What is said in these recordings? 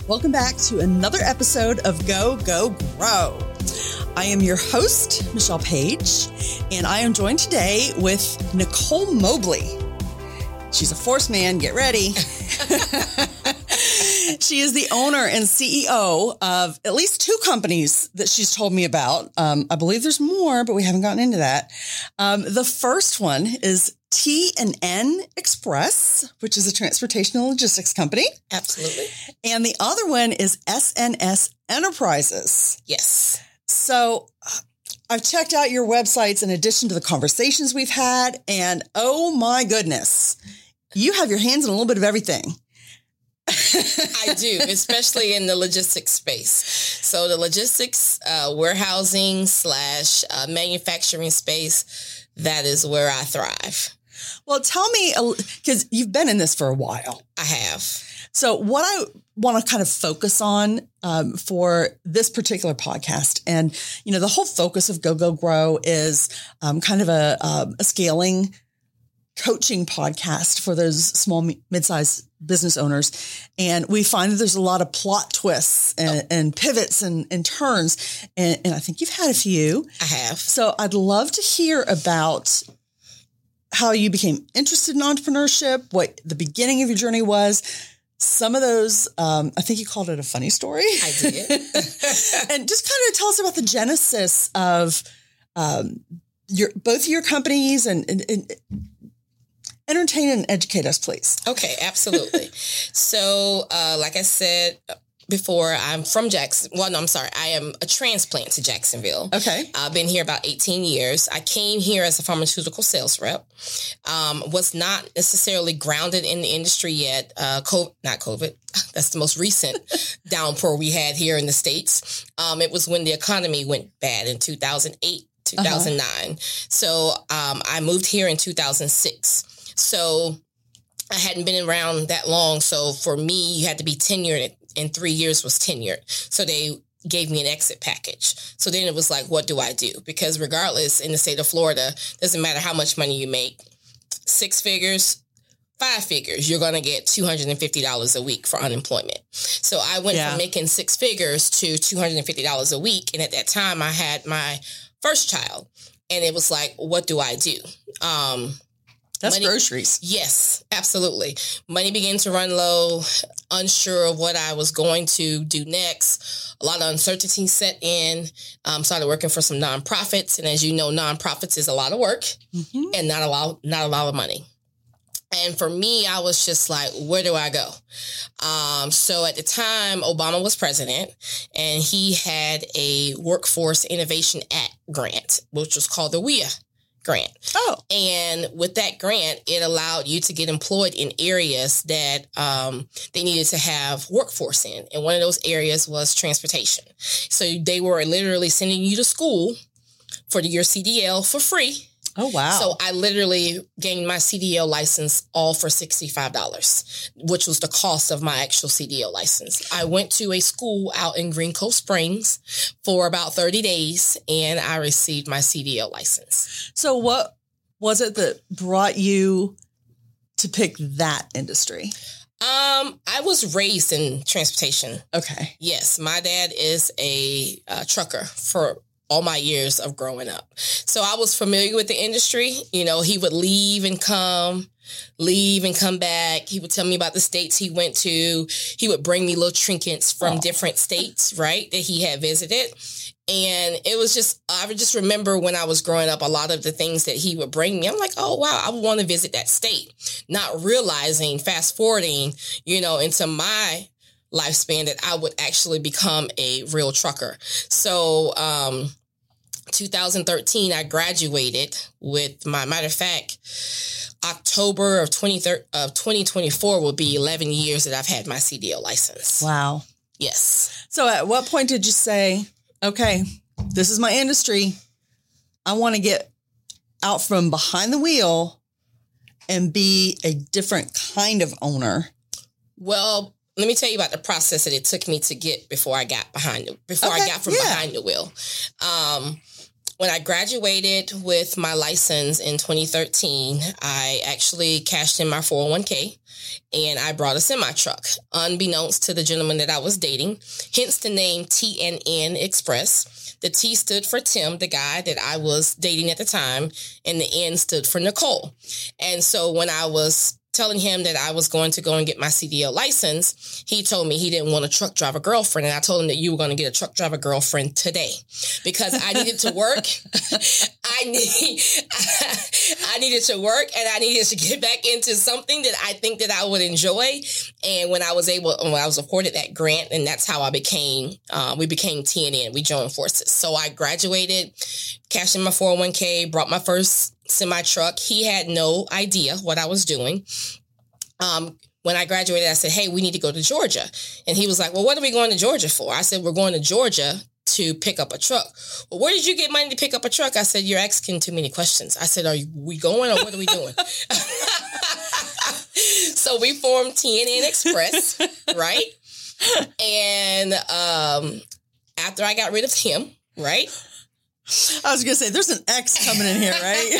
Welcome back to another episode of Go, Go, Grow. I am your host, Michelle Page, and I am joined today with Nicole Mobley. She's a force man. Get ready. She is the owner and CEO of at least two companies that she's told me about. I believe there's more, but we haven't gotten into that. The first one is T&N Express, which is a transportation and logistics company. Absolutely. And the other one is SNS Enterprises. Yes. So I've checked out your websites in addition to the conversations we've had, and oh my goodness, you have your hands in a little bit of everything. I do, especially in the logistics space. So the logistics, warehousing / manufacturing space, that is where I thrive. Well, tell me, because you've been in this for a while. I have. So what I want to kind of focus on for this particular podcast, and, you know, the whole focus of Go, Go, Grow is kind of a scaling coaching podcast for those small, mid-sized business owners. And we find that there's a lot of plot twists and pivots and turns. And I think you've had a few. I have. So I'd love to hear about how you became interested in entrepreneurship, what the beginning of your journey was. Some of those, I think you called it a funny story. I did. And just kind of tell us about the genesis of both your companies and entertain and educate us, please. Okay, absolutely. So, like I said before, I'm from Jackson. Well, no, I'm sorry. I am a transplant to Jacksonville. Okay. I've been here about 18 years. I came here as a pharmaceutical sales rep. Was not necessarily grounded in the industry yet. Not COVID. That's the most recent downpour we had here in the States. It was when the economy went bad in 2008, 2009. So I moved here in 2006. So I hadn't been around that long. So for me, you had to be tenured, and 3 years was tenured. So they gave me an exit package. So then it was like, what do I do? Because regardless, in the state of Florida, doesn't matter how much money you make, 6 figures, 5 figures, you're going to get $250 a week for unemployment. So I went from making 6 figures to $250 a week. And at that time, I had my first child. And it was like, what do I do? That's groceries. Yes, absolutely. Money began to run low, unsure of what I was going to do next. A lot of uncertainty set in. Started working for some nonprofits. And as you know, nonprofits is a lot of work and not a lot of money. And for me, I was just like, where do I go? So at the time, Obama was president, and he had a Workforce Innovation Act grant, which was called the WIA grant. Oh. And with that grant, it allowed you to get employed in areas that they needed to have workforce in. And one of those areas was transportation. So they were literally sending you to school for your CDL for free. Oh, wow. So I literally gained my CDL license all for $65, which was the cost of my actual CDL license. I went to a school out in Green Cove Springs for about 30 days, and I received my CDL license. So what was it that brought you to pick that industry? I was raised in transportation. Okay. Yes. My dad is a trucker for all my years of growing up. So I was familiar with the industry. You know, he would leave and come back. He would tell me about the states he went to. He would bring me little trinkets from different states, right, that he had visited. And it was just, I would just remember when I was growing up, a lot of the things that he would bring me. I'm like, oh, wow, I would want to visit that state. Not realizing, fast forwarding, you know, into my lifespan that I would actually become a real trucker. So, 2013, I graduated with matter of fact, October of 2024 will be 11 years that I've had my CDL license. Wow. Yes. So at what point did you say, okay, this is my industry. I want to get out from behind the wheel and be a different kind of owner? Well, let me tell you about the process that it took me to get before I got behind the wheel. When I graduated with my license in 2013, I actually cashed in my 401k and I brought a semi-truck, unbeknownst to the gentleman that I was dating, hence the name TNN Express. The T stood for Tim, the guy that I was dating at the time, and the N stood for Nicole. And so when I was telling him that I was going to go and get my CDL license, he told me he didn't want a truck driver girlfriend. And I told him that you were going to get a truck driver girlfriend today because I needed to work. I needed to work and I needed to get back into something that I think that I would enjoy. And when I was afforded that grant, and that's how we became TNN. We joined forces. So I graduated, cashed in my 401k, brought my first semi-truck. He had no idea what I was doing. When I graduated, I said, hey, we need to go to Georgia. And he was like, well, what are we going to Georgia for? I said, we're going to Georgia to pick up a truck. Well, where did you get money to pick up a truck? I said, you're asking too many questions. I said, are we going or what are we doing? So we formed TNN Express, right? And after I got rid of him, right? I was going to say, there's an X coming in here, right?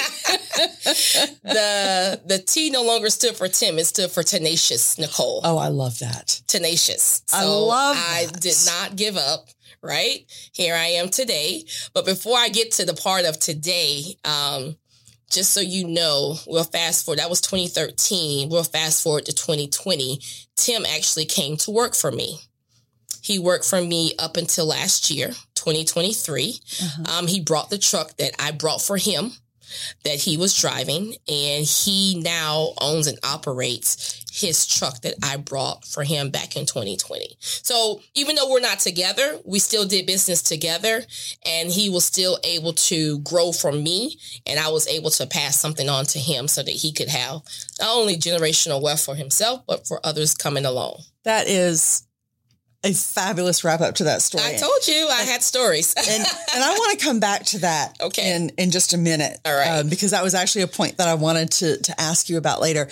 The T no longer stood for Tim. It stood for Tenacious Nicole. Oh, I love that. Tenacious. So I love that. I did not give up, right? Here I am today. But before I get to the part of today, just so you know, we'll fast forward. That was 2013. We'll fast forward to 2020. Tim actually came to work for me. He worked for me up until last year, 2023. Uh-huh. He brought the truck that I brought for him that he was driving, and he now owns and operates his truck that I brought for him back in 2020. So even though we're not together, we still did business together, and he was still able to grow from me, and I was able to pass something on to him so that he could have not only generational wealth for himself, but for others coming along. That is a fabulous wrap up to that story. I told you I had stories. and I want to come back to that in just a minute. All right. Because that was actually a point that I wanted to ask you about later.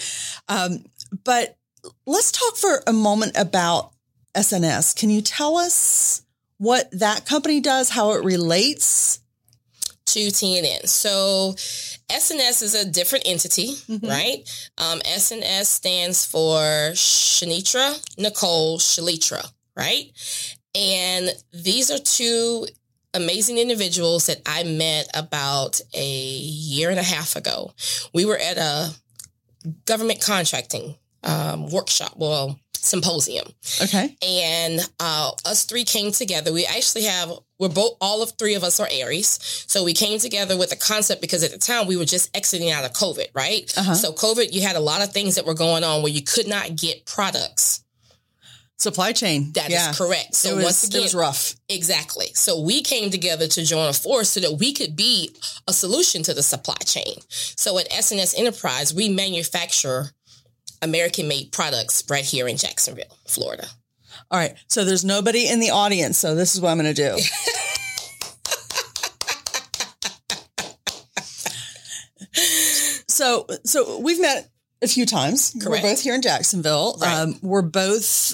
But let's talk for a moment about SNS. Can you tell us what that company does, how it relates to TNN? So SNS is a different entity, right? SNS stands for Shanitra Nicole Shalitra, right? And these are two amazing individuals that I met about a year and a half ago. We were at a government contracting symposium. Okay. And us three came together. All of three of us are Aries. So we came together with a concept because at the time we were just exiting out of COVID, right? Uh-huh. So COVID, you had a lot of things that were going on where you could not get products. Supply chain. That is correct. So once again, it was rough. Exactly. So we came together to join a force so that we could be a solution to the supply chain. So at SNS Enterprise, we manufacture American-made products right here in Jacksonville, Florida. All right. So there's nobody in the audience. So this is what I'm going to do. So we've met a few times. Correct. We're both here in Jacksonville. Right. We're both,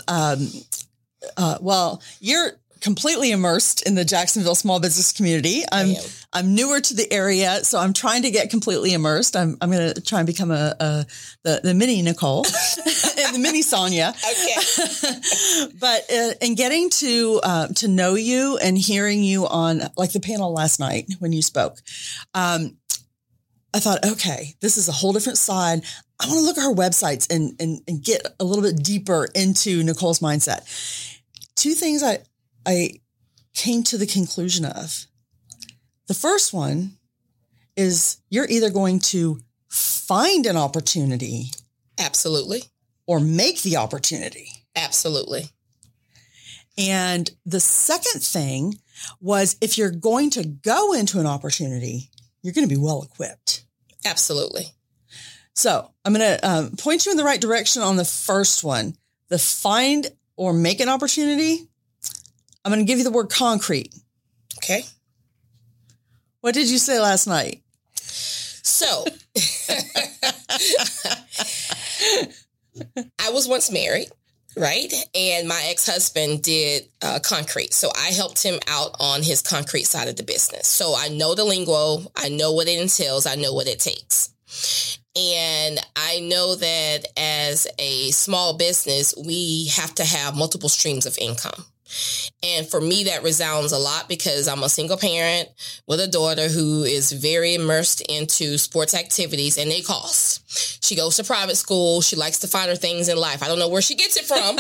you're completely immersed in the Jacksonville small business community. I'm newer to the area, so I'm trying to get completely immersed. I'm going to try and become the mini Nicole, the mini Sonia. Okay. But in getting to know you and hearing you on like the panel last night when you spoke, I thought, okay, this is a whole different side. I want to look at her websites and get a little bit deeper into Nicole's mindset. Two things I came to the conclusion of. The first one is you're either going to find an opportunity. Absolutely. Or make the opportunity. Absolutely. And the second thing was if you're going to go into an opportunity, you're going to be well equipped. Absolutely. So I'm going to point you in the right direction on the first one, the find or make an opportunity. I'm going to give you the word concrete. Okay. What did you say last night? So I was once married. right? And my ex-husband did concrete. So I helped him out on his concrete side of the business. So I know the lingo. I know what it entails. I know what it takes. And I know that as a small business, we have to have multiple streams of income. And for me, that resounds a lot because I'm a single parent with a daughter who is very immersed into sports activities, and they cost. She goes to private school. She likes to find her things in life. I don't know where she gets it from.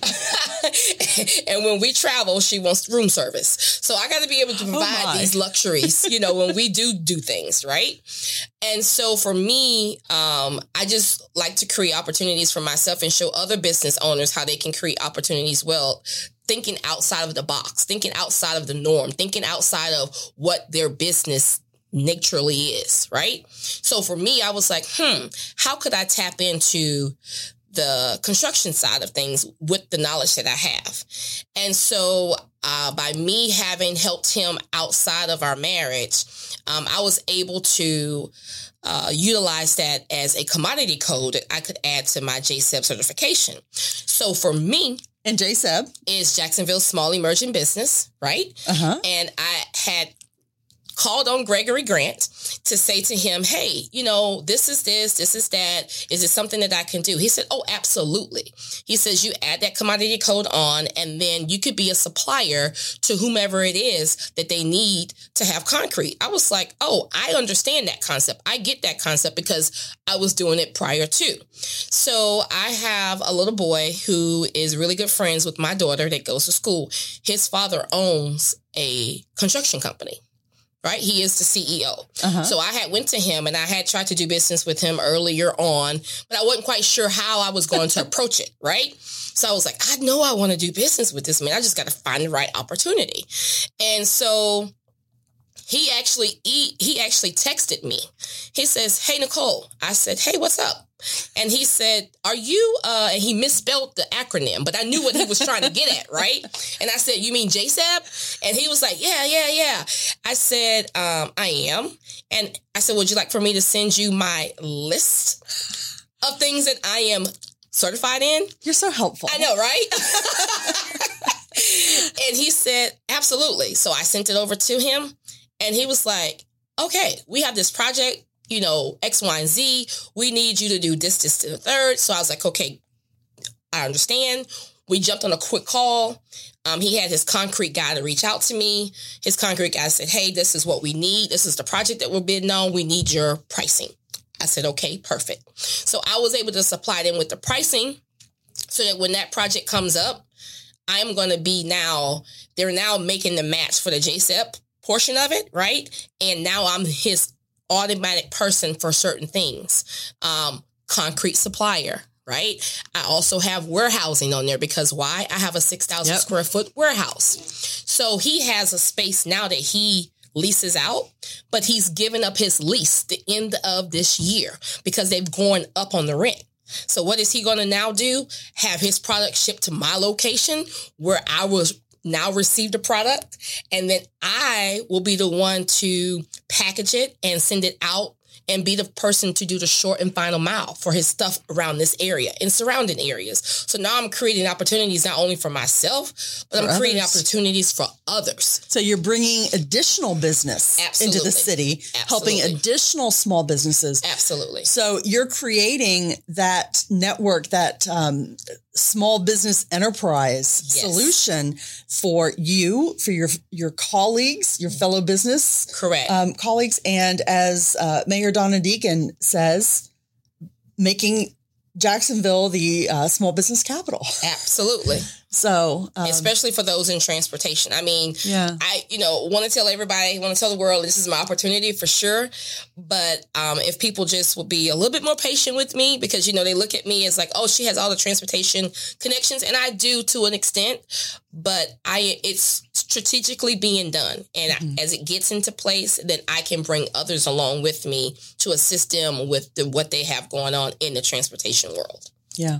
And when we travel, she wants room service. So I got to be able to provide these luxuries, when we do things, right? And so for me, I just like to create opportunities for myself and show other business owners how they can create opportunities well, thinking outside of the box, thinking outside of the norm, thinking outside of what their business naturally is, right? So for me, I was like, how could I tap into the construction side of things with the knowledge that I have? And so by me having helped him outside of our marriage, I was able to utilize that as a commodity code that I could add to my JSEB certification. So for me, and JSEB is Jacksonville Small Emerging Business, right? And I had called on Gregory Grant to say to him, hey, this is that. Is it something that I can do? He said, oh, absolutely. He says, you add that commodity code on, and then you could be a supplier to whomever it is that they need to have concrete. I was like, oh, I understand that concept. I get that concept because I was doing it prior to. So I have a little boy who is really good friends with my daughter that goes to school. His father owns a construction company. Right. He is the CEO. So I had went to him and I had tried to do business with him earlier on, but I wasn't quite sure how I was going to approach it. Right. So I was like, I know I want to do business with this man. I just got to find the right opportunity. And so he actually texted me. He says, hey, Nicole. I said, hey, what's up? And he said, are you, and he misspelled the acronym, but I knew what he was trying to get at, right? And I said, you mean JSEB? And he was like, yeah. I said, I am. And I said, would you like for me to send you my list of things that I am certified in? You're so helpful. I know, right? And he said, absolutely. So I sent it over to him and he was like, okay, we have this project, X, Y, and Z. We need you to do this, to the third. So I was like, okay, I understand. We jumped on a quick call. He had his concrete guy to reach out to me. His concrete guy said, hey, this is what we need. This is the project that we're bidding on. We need your pricing. I said, okay, perfect. So I was able to supply them with the pricing so that when that project comes up, I'm going to be they're now making the match for the JSEP portion of it, right? And now I'm his automatic person for certain things. Concrete supplier, right? I also have warehousing on there because why? I have a 6,000 square foot warehouse. So he has a space now that he leases out, but he's given up his lease the end of this year because they've gone up on the rent. So what is he going to now do? Have his product shipped to my location where I was now receive the product, and then I will be the one to package it and send it out and be the person to do the short and final mile for his stuff around this area and surrounding areas. So now I'm creating opportunities not only for myself, but I'm creating opportunities for others. So you're bringing additional business into the city, helping additional small businesses. Absolutely. So you're creating that network, that small business enterprise solution for you, for your colleagues, your fellow business colleagues. And as Mayor Donna Deegan says, making Jacksonville the small business capital. Absolutely. So, especially for those in transportation. I mean, I want to tell everybody, want to tell the world, this is my opportunity for sure. But if people just will be a little bit more patient with me, because, they look at me as like, oh, she has all the transportation connections. And I do to an extent, but it's strategically being done. And as it gets into place, then I can bring others along with me to assist them with what they have going on in the transportation world. Yeah.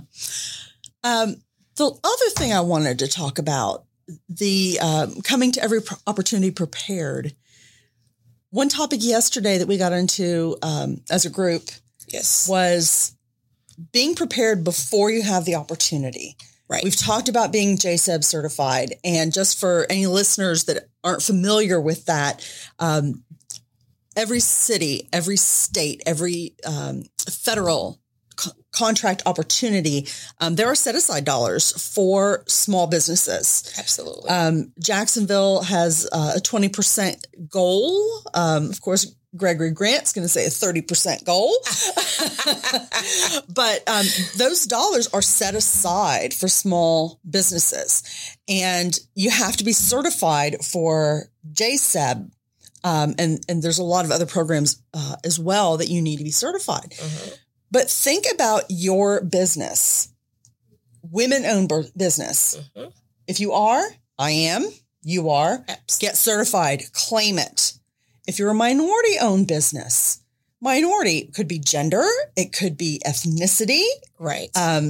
The other thing I wanted to talk about, the coming to every opportunity prepared. One topic yesterday that we got into as a group was being prepared before you have the opportunity. Right. We've talked about being JSEB certified. And just for any listeners that aren't familiar with that, every city, every state, every federal contract opportunity, there are set aside dollars for small businesses. Absolutely. Jacksonville has a 20% goal. Of course, Gregory Grant's going to say a 30% goal. But those dollars are set aside for small businesses. And you have to be certified for JSEB. And there's a lot of other programs as well that you need to be certified. Mm-hmm. But think about your business, women-owned business. Mm-hmm. If you are, I am, you are, get certified, claim it. If you're a minority-owned business, minority could be gender, it could be ethnicity, right?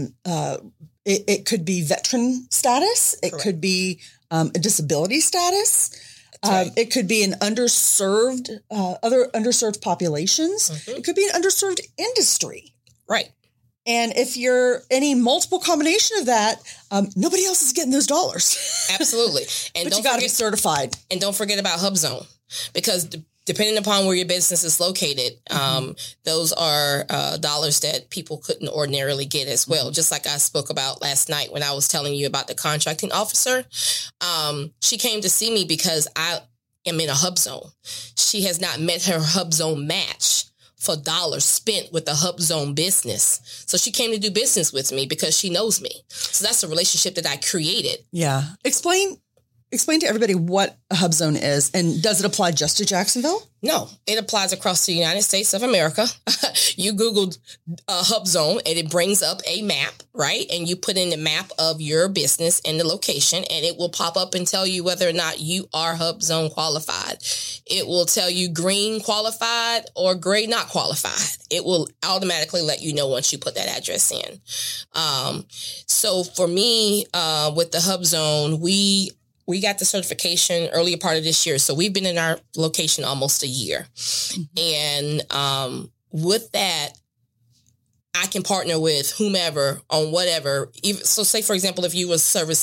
It could be veteran status, it Correct. could be a disability status, right. It could be an underserved, other underserved populations. Mm-hmm. It could be an underserved industry, right? And if you're any multiple combination of that, nobody else is getting those dollars. Absolutely, and but you got to be certified. And don't forget about HubZone. Because depending upon where your business is located, those are dollars that people couldn't ordinarily get as well. Just like I spoke about last night when I was telling you about the contracting officer. She came to see me because I am in a HubZone. She has not met her HubZone match for dollars spent with the HubZone business. So she came to do business with me because she knows me. So that's a relationship that I created. Yeah. Explain to everybody what a HubZone is, and does it apply just to Jacksonville? No, it applies across the United States of America. You Googled HubZone and it brings up a map, right? And you put in the map of your business and the location, and it will pop up and tell you whether or not you are HubZone qualified. It will tell you green qualified or gray not qualified. It will automatically let you know once you put that address in. So for me, with the HubZone, we got the certification earlier part of this year. So we've been in our location almost a year. Mm-hmm. And with that, I can partner with whomever on whatever. So say, for example, if you were service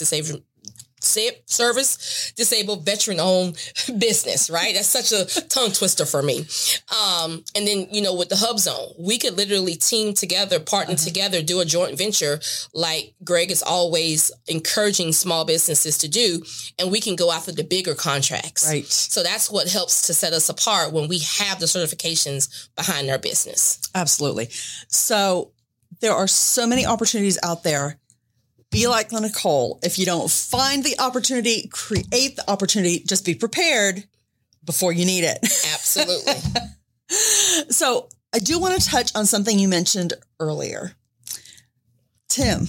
disabled veteran-owned business, right? That's such a tongue twister for me. And then, with the HubZone, we could literally team together, partner together, do a joint venture like Greg is always encouraging small businesses to do, and we can go after the bigger contracts. Right. So that's what helps to set us apart when we have the certifications behind our business. Absolutely. So there are so many opportunities out there. Be like Nicole. If you don't find the opportunity, create the opportunity. Just be prepared before you need it. Absolutely. So I do want to touch on something you mentioned earlier. Tim.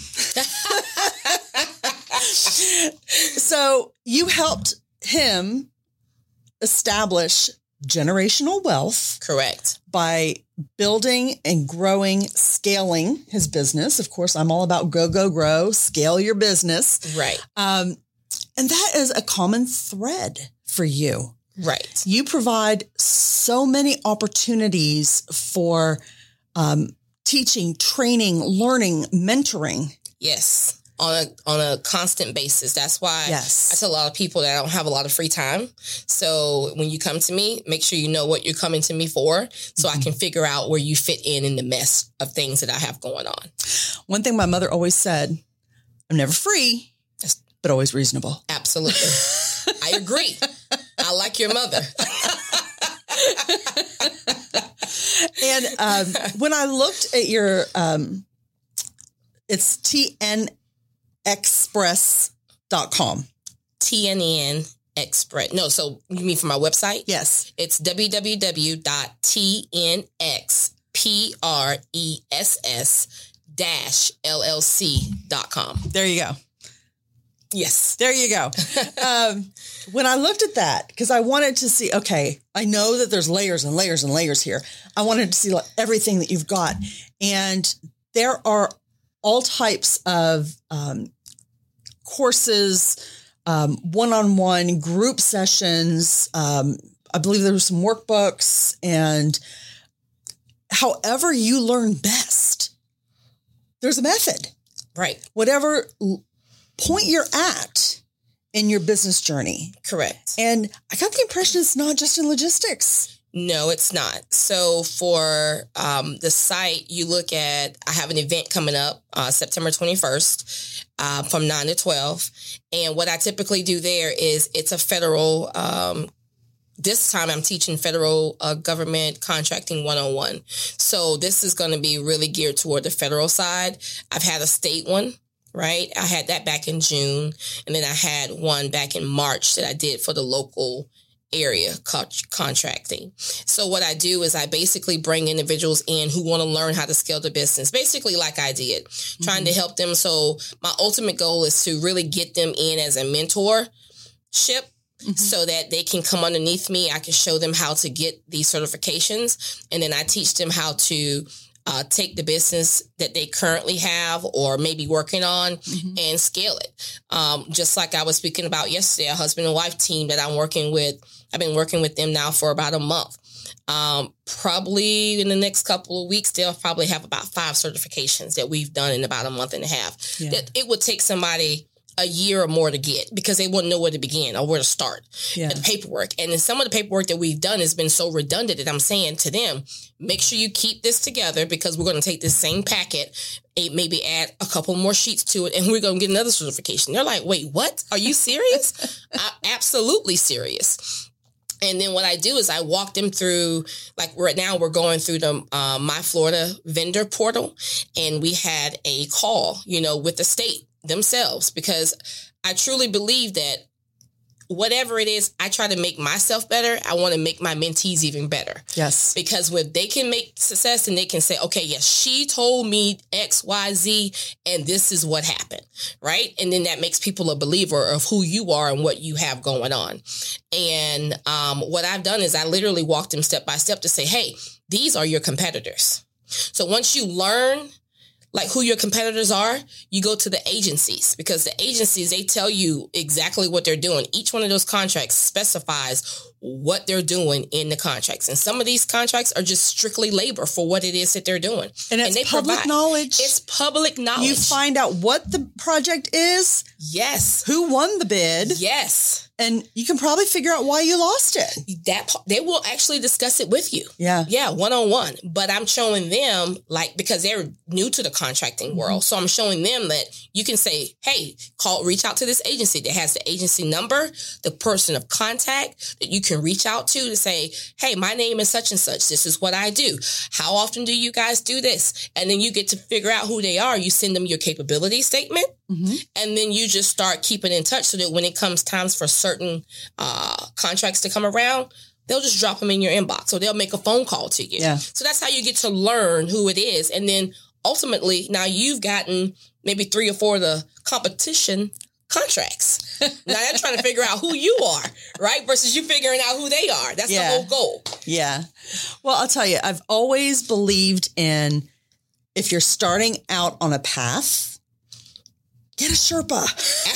So you helped him establish generational wealth. Correct. By building and growing, scaling his business. Of course, I'm all about grow, scale your business. Right. And that is a common thread for you. Right. You provide so many opportunities for teaching, training, learning, mentoring. Yes. On a constant basis. That's why yes. I tell a lot of people that I don't have a lot of free time. So when you come to me, make sure you know what you're coming to me for, so I can figure out where you fit in the mess of things that I have going on. One thing my mother always said, I'm never free, but always reasonable. Absolutely. I agree. I like your mother. And when I looked at your, it's TNExpress.com. TNN Express. No, so you mean for my website? Yes. It's www.tnexpress-llc.com. There you go. Yes. There you go. When I looked at that, because I wanted to see, okay, I know that there's layers and layers and layers here. I wanted to see everything that you've got. And there are all types of courses, one-on-one group sessions. I believe there were some workbooks, and however you learn best, there's a method. Right. Whatever point you're at in your business journey. Correct. And I got the impression it's not just in logistics. No, it's not. So for the site, you look at, I have an event coming up September 21st from 9 to 12. And what I typically do there is it's a federal, this time I'm teaching federal government contracting 101. So this is going to be really geared toward the federal side. I've had a state one. Right. I had that back in June, and then I had one back in March that I did for the local area contracting. So what I do is I basically bring individuals in who want to learn how to scale the business, basically like I did, trying to help them. So my ultimate goal is to really get them in as a mentorship so that they can come underneath me. I can show them how to get these certifications, and then I teach them how to take the business that they currently have or maybe working on and scale it. Just like I was speaking about yesterday, a husband and wife team that I'm working with. I've been working with them now for about a month. Probably in the next couple of weeks, they'll probably have about 5 certifications that we've done in about a month and a half. Yeah. That it would take somebody a year or more to get because they wouldn't know where to begin or where to start. Yeah. The paperwork. And then some of the paperwork that we've done has been so redundant that I'm saying to them, make sure you keep this together because we're going to take this same packet, maybe add a couple more sheets to it, and we're going to get another certification. They're like, wait, what? Are you serious? I'm absolutely serious. And then what I do is I walk them through, like right now we're going through the My Florida vendor portal, and we had a call, with the state themselves, because I truly believe that whatever it is, I try to make myself better. I want to make my mentees even better. Yes. Because when they can make success and they can say, okay, yes, she told me X, Y, Z, and this is what happened. Right. And then that makes people a believer of who you are and what you have going on. And what I've done is I literally walked them step by step to say, hey, these are your competitors. So once you learn like who your competitors are, you go to the agencies, because the agencies, they tell you exactly what they're doing. Each one of those contracts specifies what they're doing in the contracts. And some of these contracts are just strictly labor for what it is that they're doing. And it's public knowledge. It's public knowledge. You find out what the project is. Yes. Who won the bid. Yes. And you can probably figure out why you lost it. They will actually discuss it with you. Yeah. Yeah, one-on-one. But I'm showing them, because they're new to the contracting world. So I'm showing them that you can say, hey, reach out to this agency that has the agency number, the person of contact that you can reach out to say, hey, my name is such and such. This is what I do. How often do you guys do this? And then you get to figure out who they are. You send them your capability statement. And then you just start keeping in touch so that when it comes times for certain contracts to come around, they'll just drop them in your inbox or they'll make a phone call to you. Yeah. So that's how you get to learn who it is. And then ultimately, now you've gotten maybe 3 or 4 of the competition contracts. Now they're trying to figure out who you are, right? Versus you figuring out who they are. That's the whole goal. Yeah. Well, I'll tell you, I've always believed in, if you're starting out on a path, get a Sherpa.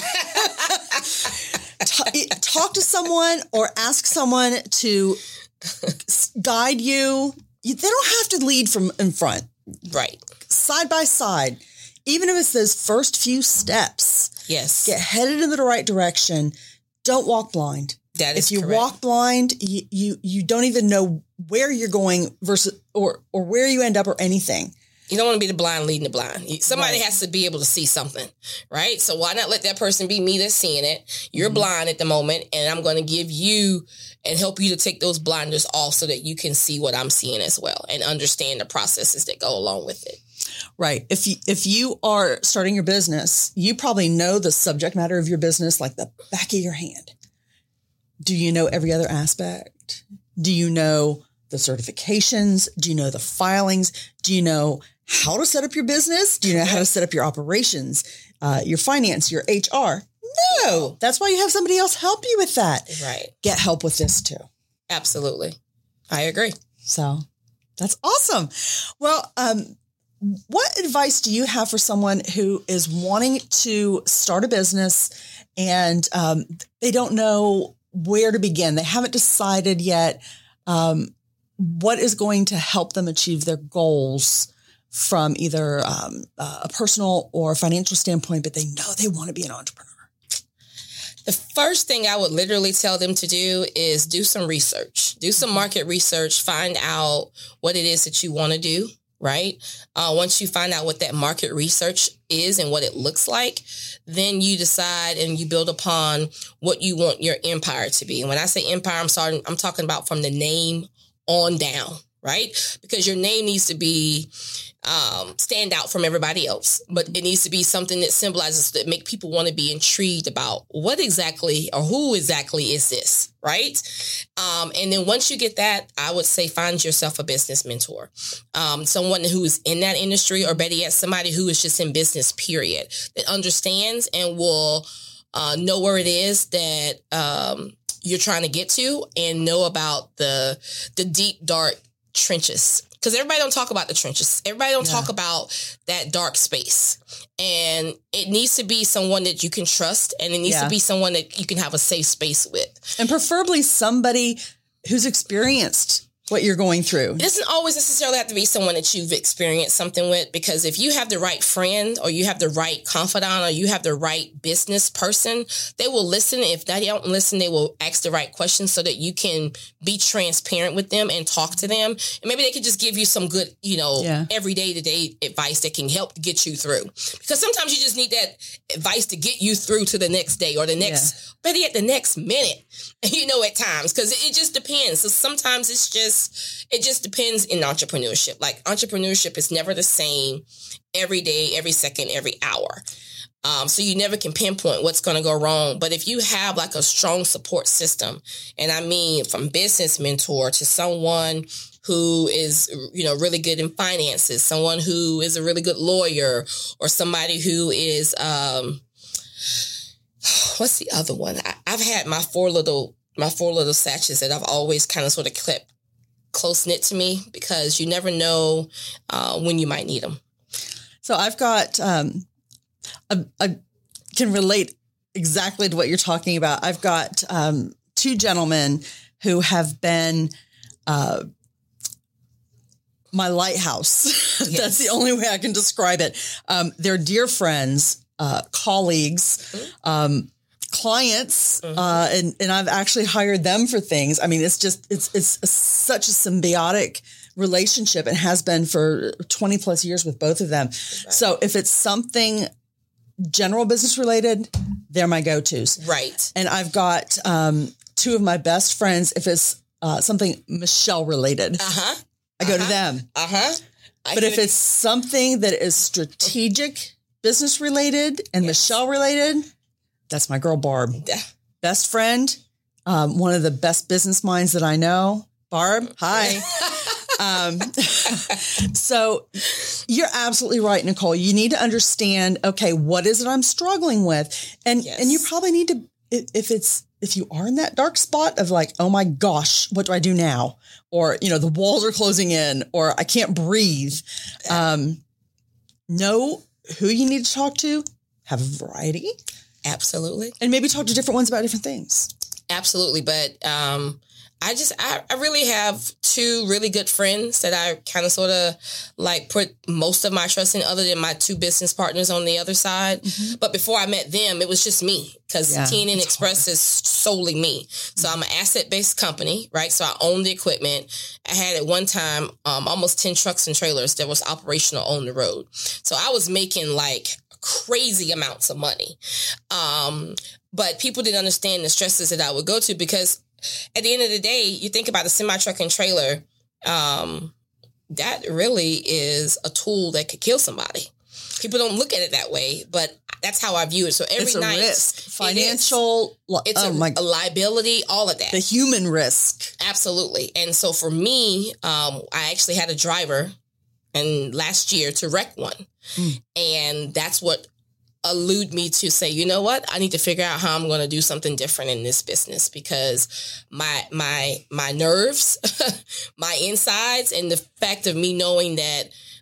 Talk to someone or ask someone to guide you. They don't have to lead from in front. Right. Side by side. Even if it's those first few steps. Yes. Get headed in the right direction. Don't walk blind. That is correct. If you walk blind, you don't even know where you're going versus or where you end up or anything. You don't want to be the blind leading the blind. Somebody has to be able to see something, right? So why not let that person be me that's seeing it? You're blind at the moment, and I'm going to give you and help you to take those blinders off so that you can see what I'm seeing as well and understand the processes that go along with it. Right. If you are starting your business, you probably know the subject matter of your business like the back of your hand. Do you know every other aspect? Do you know the certifications? Do you know the filings? Do you know how to set up your business? Do you know how to set up your operations, your finance, your HR? No. That's why you have somebody else help you with that. Right. Get help with this too. Absolutely. I agree. So that's awesome. Well, what advice do you have for someone who is wanting to start a business and they don't know where to begin? They haven't decided yet what is going to help them achieve their goals from either a personal or financial standpoint, but they know they want to be an entrepreneur? The first thing I would literally tell them to do is do some research, do some market research, find out what it is that you want to do, right? Once you find out what that market research is and what it looks like, then you decide and you build upon what you want your empire to be. And when I say empire, I'm talking about from the name on down, right? Because your name needs to be stand out from everybody else, but it needs to be something that symbolizes, that make people want to be intrigued about what exactly or who exactly is this, right? And then once you get that, I would say find yourself a business mentor, someone who is in that industry, or better yet, somebody who is just in business, period, that understands and will know where it is that you're trying to get to, and know about the deep, dark trenches. Because everybody don't talk about the trenches. Everybody don't talk about that dark space. And it needs to be someone that you can trust, and it needs to be someone that you can have a safe space with. And preferably somebody who's experienced what you're going through. It doesn't always necessarily have to be someone that you've experienced something with, because if you have the right friend, or you have the right confidant, or you have the right business person, they will listen. If they don't listen, they will ask the right questions so that you can be transparent with them and talk to them. And maybe they could just give you some good, everyday to day advice that can help get you through. Because sometimes you just need that advice to get you through to the next day, or the next, maybe at the next minute, at times, because it just depends. So sometimes it just depends in entrepreneurship. Like, entrepreneurship is never the same every day, every second, every hour. So you never can pinpoint what's going to go wrong. But if you have like a strong support system, and I mean from business mentor to someone who is, really good in finances, someone who is a really good lawyer, or somebody who is, what's the other one? I've had my four little sachets that I've always kind of sort of kept close knit to me, because you never know when you might need them. So I've got, I can relate exactly to what you're talking about. I've got two gentlemen who have been my lighthouse. Yes. That's the only way I can describe it. They're dear friends, colleagues, clients, and I've actually hired them for things. I mean, it's such a symbiotic relationship, and has been for 20 plus years with both of them. Right. So if it's something general business related, they're my go-tos. Right. And I've got two of my best friends. If it's something Michelle related, I go to them. But if it's something that is strategic business related and Michelle related, that's my girl, Barb. Yeah. Best friend, one of the best business minds that I know. Barb, hi. So you're absolutely right, Nicole. You need to understand, okay, what is it I'm struggling with? And you probably need to, if you are in that dark spot of like, oh my gosh, what do I do now? Or, the walls are closing in, or I can't breathe. Know who you need to talk to, have a variety. Absolutely. And maybe talk to different ones about different things. Absolutely. But I really have two really good friends that I kind of sort of like put most of my trust in, other than my two business partners on the other side. Mm-hmm. But before I met them, it was just me, because TNN Express is solely me. So I'm an asset-based company, right? So I own the equipment. I had at one time almost 10 trucks and trailers that was operational on the road. So I was making like crazy amounts of money. But people didn't understand the stresses that I would go to, because at the end of the day, you think about the semi-truck and trailer, that really is a tool that could kill somebody. People don't look at it that way, but that's how I view it. So every night, risk, financial, it's a liability, all of that. The human risk. Absolutely. And so for me, I actually had a driver last year to wreck one. And that's what allude me to say, you know what, I need to figure out how I'm going to do something different in this business, because my nerves, my insides, and the fact of me knowing that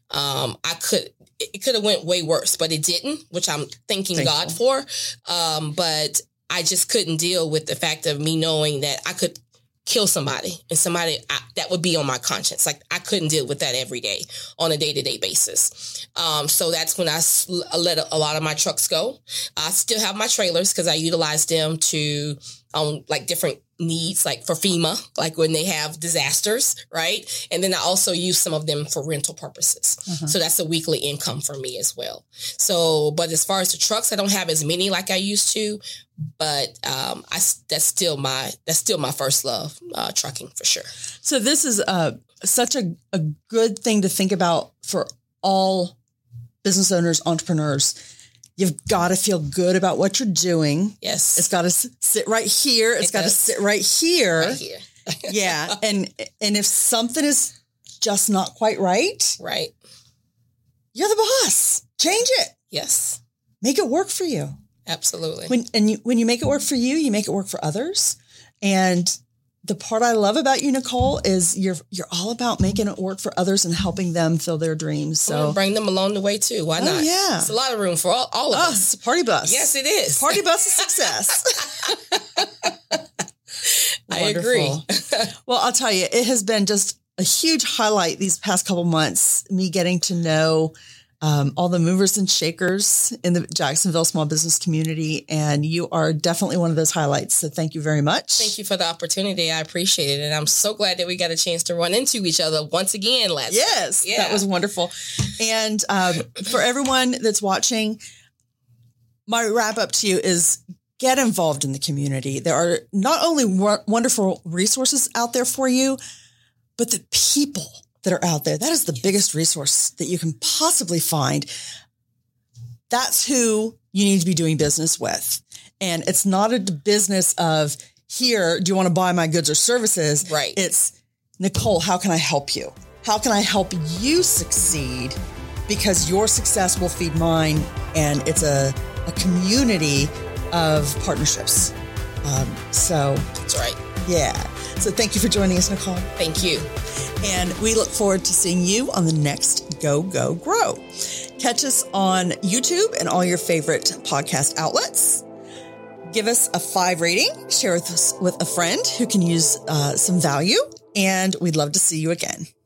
it could have went way worse, but it didn't, which I'm thanking God for. But I just couldn't deal with the fact of me knowing that I could kill somebody and that would be on my conscience. Like I couldn't deal with that every day on a day-to-day basis. So that's when I let a lot of my trucks go. I still have my trailers because I utilize them to like different needs, like for FEMA, like when they have disasters, right? And then I also use some of them for rental purposes. So that's a weekly income for me as well. So, but as far as the trucks, I don't have as many like I used to, but that's still my first love, trucking for sure. So this is such a good thing to think about for all business owners, entrepreneurs. You've got to feel good about what you're doing. Yes. It's got to sit right here. It's got to sit right here. Right here. Yeah. And if something is just not quite right, you're the boss. Change it. Yes. Make it work for you. Absolutely. When you make it work for you, you make it work for others. And the part I love about you, Nicole, is you're all about making it work for others and helping them fill their dreams. So bring them along the way too. Why not? Yeah. It's a lot of room for all of us. It's a party bus. Yes, it is. Party bus of success. I agree. Well, I'll tell you, it has been just a huge highlight these past couple months, me getting to know all the movers and shakers in the Jacksonville small business community. And you are definitely one of those highlights. So thank you very much. Thank you for the opportunity. I appreciate it. And I'm so glad that we got a chance to run into each other once again last time. Yes, that was wonderful. And for everyone that's watching, my wrap up to you is get involved in the community. There are not only wonderful resources out there for you, but the people that are out there. That is the biggest resource that you can possibly find. That's who you need to be doing business with. And it's not a business of, here, do you want to buy my goods or services? Right. It's, Nicole, how can I help you? How can I help you succeed? Because your success will feed mine. And it's a community of partnerships. So that's right. Yeah. So thank you for joining us, Nicole. Thank you. And we look forward to seeing you on the next Go, Go, Grow. Catch us on YouTube and all your favorite podcast outlets. Give us a 5 rating. Share with us with a friend who can use some value. And we'd love to see you again.